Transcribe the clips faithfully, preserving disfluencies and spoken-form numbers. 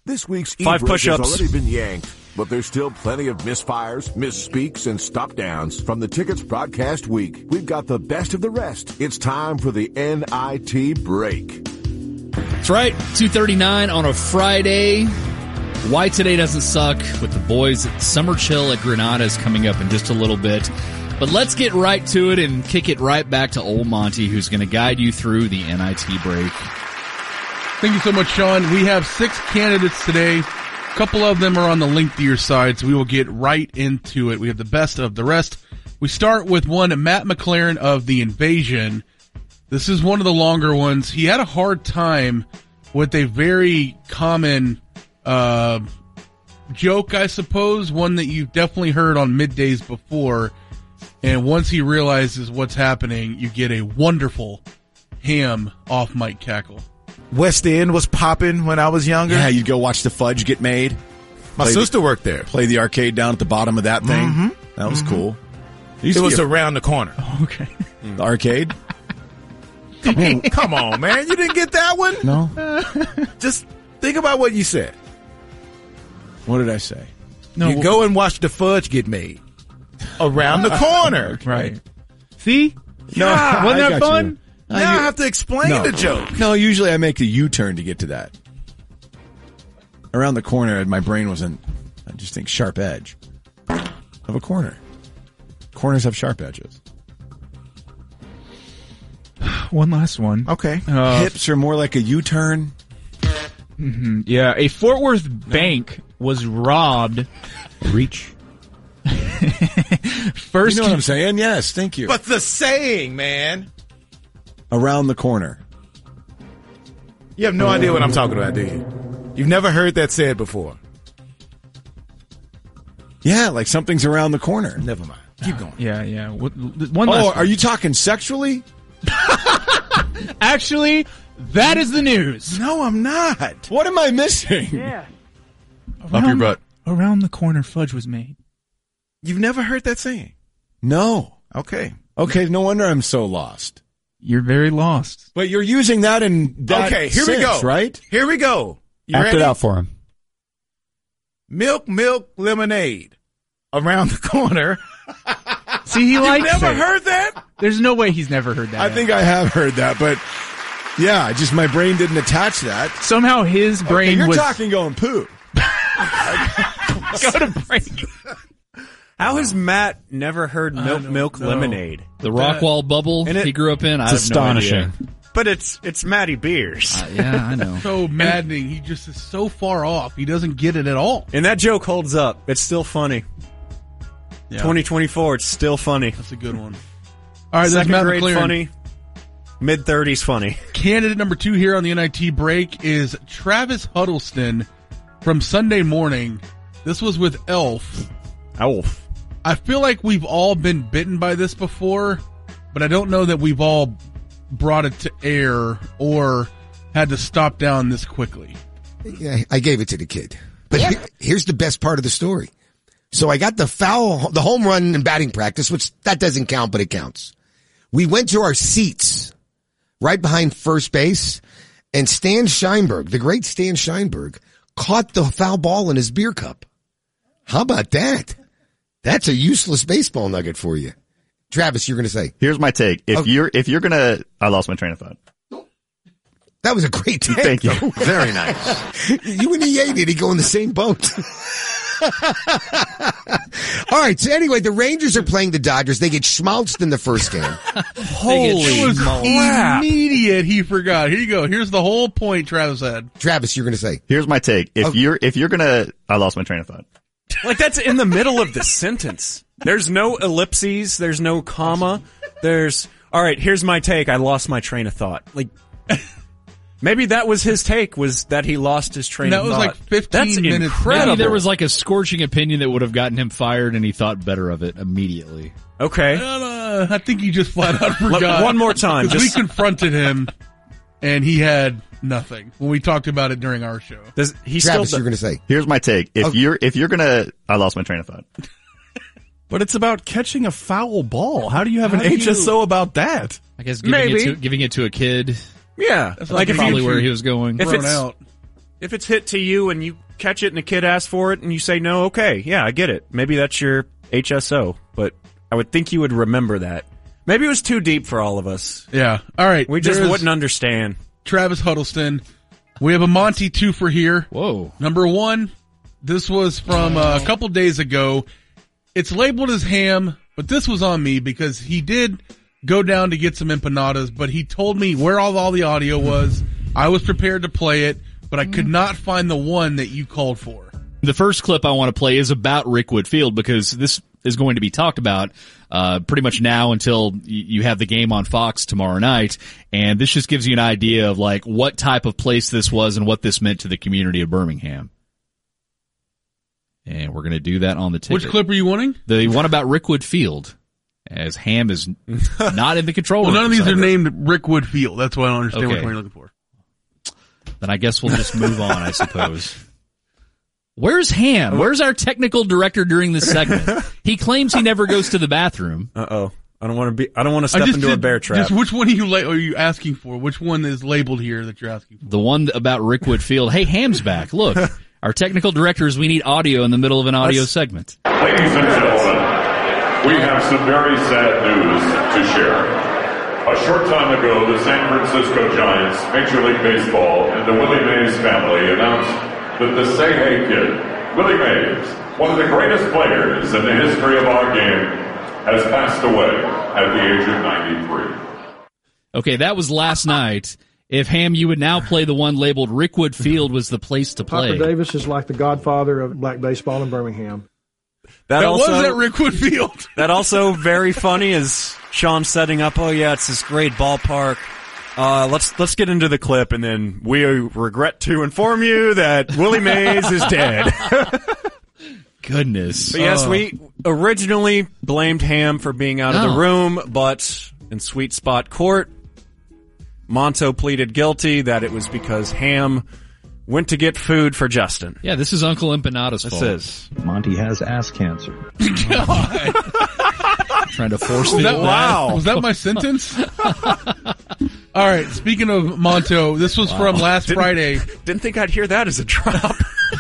This week's Five e-break has push-ups. already been yanked, but there's still plenty of misfires, misspeaks, and stop-downs from the Tickets Broadcast Week. We've got the best of the rest. It's time for the N I T break. That's right, two thirty-nine on a Friday. Why today doesn't suck with the boys. Summer chill at Granada is coming up in just a little bit. But let's get right to it and kick it right back to old Monty, who's going to guide you through the N I T break. Thank you so much, Sean. We have six candidates today. A couple of them are on the lengthier side, so we will get right into it. We have the best of the rest. We start with one, Matt McLaren of The Invasion. This is one of the longer ones. He had a hard time with a very common uh, joke, I suppose, one that you've definitely heard on middays before. And once he realizes what's happening, you get a wonderful ham off mic cackle. West End was popping when I was younger. Yeah, you'd go watch the fudge get made. My Play sister the, worked there. Play the arcade down at the bottom of that thing. Mm-hmm. That was mm-hmm. cool. It, it was a, around the corner. Oh, okay. The arcade? Come on, come on, man. You didn't get that one? No. Just think about what you said. What did I say? No, you well, go and watch the fudge get made. Around the corner. Right. See? No, yeah, wasn't that fun? You. Now I have to explain no. the joke. No, usually I make a U-turn to get to that. Around the corner, my brain wasn't, I just think sharp edge of a corner. Corners have sharp edges. One last one. Okay. Uh, Hips are more like a U-turn. Mm-hmm. Yeah, a Fort Worth bank was robbed. Reach. First, you know what I'm saying? Yes, thank you. But the saying, man. Around the corner. You have no uh, idea what I'm talking about, do you? You've never heard that said before. Yeah, like something's around the corner. Never mind. Keep going. Yeah, yeah. One oh, last are you talking sexually? Actually, that is the news. No, I'm not. What am I missing? Yeah. Off your butt. Around the corner fudge was made. You've never heard that saying? No. Okay. Okay, no wonder I'm so lost. You're very lost. But you're using that in that Okay, here sense, we go. Right? Here we go. You Act ready? it out for him. Milk, milk, lemonade. Around the corner. See, he likes You've never it. heard that? There's no way he's never heard that. I think I have heard that, but yeah, just my brain didn't attach that. Somehow his brain okay, you're was... You're talking going poo. Go to break. How has Matt never heard milk, milk, know. lemonade? The Rockwall bubble And it- he grew up in? I It's have no astonishing. idea. But it's it's Matty Beers. Uh, yeah, I know. So maddening. He just is so far off. He doesn't get it at all. And that joke holds up. It's still funny. Yeah. twenty twenty-four, it's still funny. That's a good one. All right, that's Second Matt grade McLaren. funny. Mid-thirties funny. Candidate number two here on the N I T break is Travis Huddleston from Sunday Morning. This was with Elf. Elf. I feel like we've all been bitten by this before, but I don't know that we've all brought it to air or had to stop down this quickly. Yeah, I gave it to the kid. But here, here's the best part of the story. So I got the foul, the home run and batting practice, which that doesn't count, but it counts. We went to our seats right behind first base, and Stan Sheinberg, the great Stan Sheinberg, caught the foul ball in his beer cup. How about that? That's a useless baseball nugget for you. Travis, you're going to say. Here's my take. If Okay. you're if you're gonna, I lost my train of thought. That was a great take. Thank you. Though. Very nice. You and E A need to go in the same boat. All right. So anyway, the Rangers are playing the Dodgers. They get schmaltzed in the first game. Holy it was crap. immediate. He forgot. Here you go. Here's the whole point Travis had. Travis, you're going to say. Here's my take. If Okay. you're if you're gonna, I lost my train of thought. Like, that's in the middle of the sentence. There's no ellipses. There's no comma. There's, all right, here's my take. I lost my train of thought. Like, maybe that was his take, was that he lost his train And of that was thought. like fifteen That's minutes. incredible. Maybe there was like a scorching opinion that would have gotten him fired, and he thought better of it immediately. Okay. Uh, I think he just flat out forgot. One more time. 'Cause Just, we confronted him, and he had nothing when we talked about it during our show. does, he Travis, still, you're going to say. Here's my take. If Okay. you're if you're gonna, I lost my train of thought. But it's about catching a foul ball. How do you have an How do H S O about that? I guess giving Maybe. it to giving it to a kid. yeah. That's Like, like if Probably you, where he was going. if Thrown it's, out. If it's hit to you and you catch it and the kid asks for it and you say no, okay, yeah, I get it. Maybe that's your H S O, but I would think you would remember that. Maybe it was too deep for all of us. Yeah. All right. We just There's wouldn't understand. Travis Huddleston. We have a Monty twofer here. Whoa. Number one, this was from uh, a couple days ago. It's labeled as ham, but this was on me because he did go down to get some empanadas, but he told me where all, all the audio was. I was prepared to play it, but I could not find the one that you called for. The first clip I want to play is about Rick Whitfield because this is going to be talked about uh pretty much now until you have the game on Fox tomorrow night. And this just gives you an idea of like what type of place this was and what this meant to the community of Birmingham. And we're going to do that on the ticket. Which clip are you wanting? The one about Rickwood Field, as Ham is not in the control room. Well, none of these are named Rickwood Field. That's why I don't understand Okay. which one you're looking for. Then I guess we'll just move on, I suppose. Where's Ham? Where's our technical director during this segment? He claims he never goes to the bathroom. Uh-oh. I don't want to be, I don't want to I step just into did- a bear trap. Just which one are you, la- are you asking for? Which one is labeled here that you're asking for? The one about Rickwood Field. Hey, Ham's back. Look, our technical directors, we need audio in the middle of an audio Let's- segment. Ladies and gentlemen, we have some very sad news to share. A short time ago, the San Francisco Giants, Major League Baseball, and the Willie Mays family announced that the Say Hey Kid, Willie Mays, one of the greatest players in the history of our game, has passed away at the age of ninety-three. Okay, that was last night. If Ham, you would now play the one labeled Rickwood Field was the place to play. Papa Davis is like the godfather of black baseball in Birmingham. That, That also, was at Rickwood Field. that also very funny is Sean setting up, oh yeah, it's this great ballpark. Uh, let's, let's get into the clip and then we regret to inform you that Willie Mays is dead. Goodness. But yes, Oh. we originally blamed Ham for being out of Oh. the room, but in Sweet Spot Court, Monto pleaded guilty that it was because Ham went to get food for Justin. Yeah, this is Uncle Empanada's This fault. is. Monty has ass cancer. Trying to force Was feed that, that. Wow. was that my sentence? All right. Speaking of Monto, this was from last Didn't- Friday. Didn't think I'd hear that as a drop.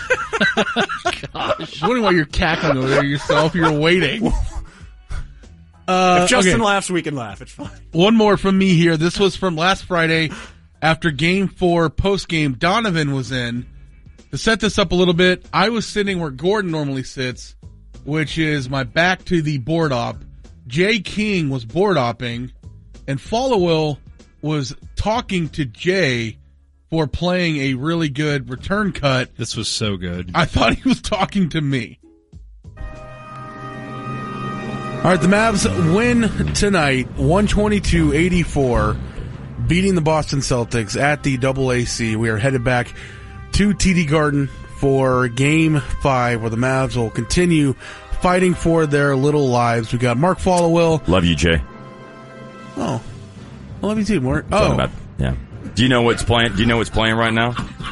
I was wondering why you're cackling over there yourself. You're waiting. Uh, if Justin okay. laughs, we can laugh. It's fine. One more from me here. This was from last Friday after game four post game. Donovan was in. To set this up a little bit, I was sitting where Gordon normally sits, which is my back to the board op. Jay King was board opping, and Followell was talking to Jay for playing a really good return cut. This was so good. I thought he was talking to me. All right, the Mavs win tonight, one twenty-two eighty-four, beating the Boston Celtics at the Double A C. We are headed back to T D Garden for Game Five, where the Mavs will continue fighting for their little lives. We got Mark Followell. Love you, Jay. Oh, I love you too, Mark. Talking Oh, about- yeah. Do you know what's playing? Do you know what's playing right now?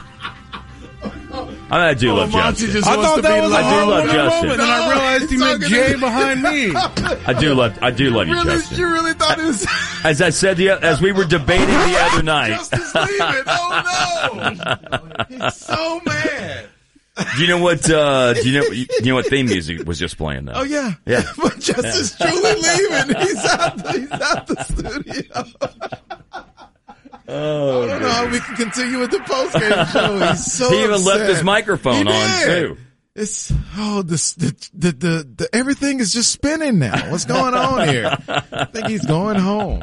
I, mean, I do Oh, love Monty Justin. just I wants thought to that be was a like, I do hard love winning Justin. moment, and I realized he meant Jay behind me. I do love. I do love you, Really, Justin. you really thought it was As I said, the, as we were debating the other night. Justin's leaving? Oh no! He's so mad. Do you know what? Uh, do you know? You know what theme music was just playing though? Oh yeah, Yeah. But Justin's truly leaving. He's out. The, he's out the studio. Oh, I don't know how we can continue with the post game show. He's so he even upset. left his microphone He on did. too. It's oh this the, the the the everything is just spinning now. What's going on here? I think he's going home.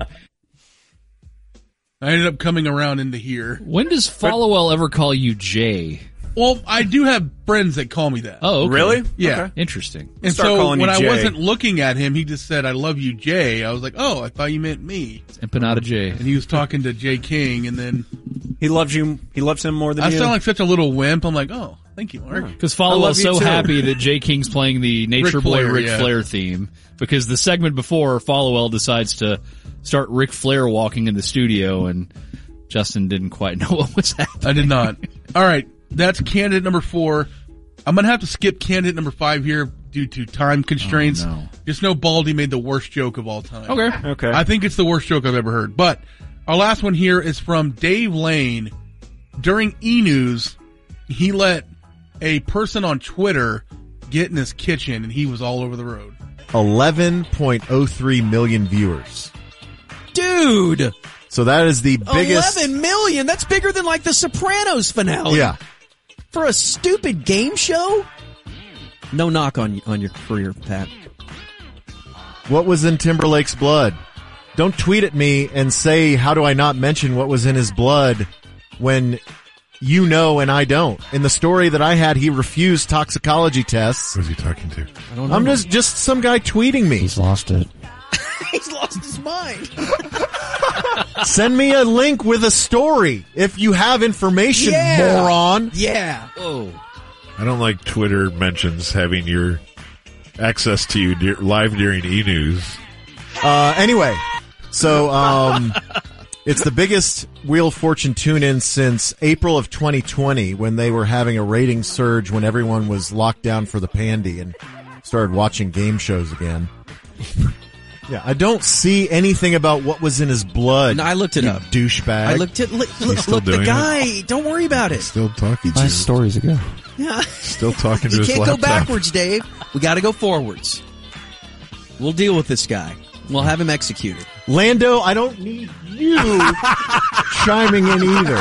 I ended up coming around into here. When does Followell ever call you Jay? Well, I do have friends that call me that. Oh, okay. Really? Yeah. Okay. Interesting. And Start so calling when you I Jay. wasn't looking at him, he just said, "I love you, Jay." I was like, "Oh, I thought you meant me." Empanada Jay. And he was talking to Jay King, and then He loves you. He loves him more than I you. sound like such a little wimp. I'm like, "Oh, thank you, Mark." Because I love Followell's you so too. happy that Jay King's playing the Nature Ric Boy Flair, Ric yeah. Flair theme. Because the segment before, Followell decides to start Ric Flair walking in the studio, and Justin didn't quite know what was happening. I did not. All right, that's candidate number four. I'm gonna have to skip candidate number five here due to time constraints. Oh, no. Just know Baldy made the worst joke of all time. Okay. Okay. I think it's the worst joke I've ever heard. But our last one here is from Dave Lane during E! News. he let a person on Twitter get in his kitchen, and he was all over the road. eleven point oh three million viewers. Dude! So that is the biggest. eleven million? That's bigger than like the Sopranos finale. Yeah. For a stupid game show? No knock on on your career, Pat. What was in Timberlake's blood? Don't tweet at me and say, how do I not mention what was in his blood when you know and I don't. In the story that I had, he refused toxicology tests. Who's he talking to? I don't know. I'm just just some guy tweeting me. He's lost it. He's lost his mind. Send me a link with a story if you have information, Yeah. moron. Yeah. Oh. I don't like Twitter mentions having your access to you de- live during e-news. Uh, anyway, so um, it's the biggest Wheel of Fortune tune-in since April of twenty twenty, when they were having a rating surge when everyone was locked down for the pandy and started watching game shows again. Yeah, I don't see anything about what was in his blood. No, I looked it you up. Douchebag. I looked at look, look, look the guy. Don't worry about it. Still talking to Five you. stories ago. Yeah. Still talking to You his can't laptop. go backwards, Dave. We got to go forwards. We'll deal with this guy. We'll have him executed. Lando, I don't need you chiming in either.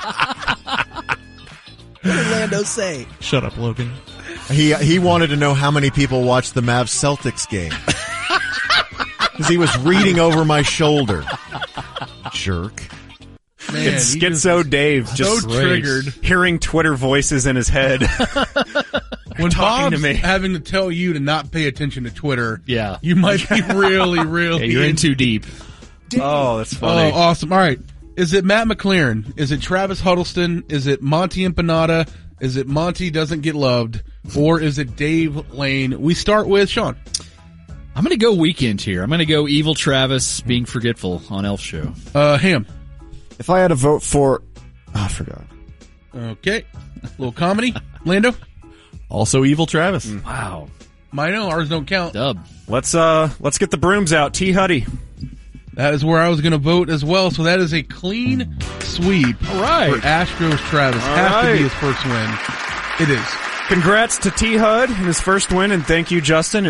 What did Lando say? Shut up, Logan. He he wanted to know how many people watched the Mavs Celtics game. Because he was reading over my shoulder. Jerk. Man, it's he Schizo just- Dave just so triggered. hearing Twitter voices in his head. When talking Bob's to me. having to tell you to not pay attention to Twitter, Yeah. you might be really, really. Yeah, you're in too deep. Oh, that's funny. Oh, awesome. All right. Is it Matt McLaren? Is it Travis Huddleston? Is it Monty Empanada? Is it Monty Doesn't Get Loved? Or is it Dave Lane? We start with Sean. I'm going to go weekend here. I'm going to go Evil Travis being forgetful on Elf Show. Uh, Ham. If I had to vote for... Oh, I forgot. Okay. Little comedy. Lando. Also Evil Travis. Wow. Mino, ours don't count. Dub. Let's uh let's get the brooms out. T Huddy. That is where I was going to vote as well. So that is a clean sweep. All right. For Astros Travis. All Has to right. be his first win. It is. Congrats to T Hud in his first win, and thank you, Justin.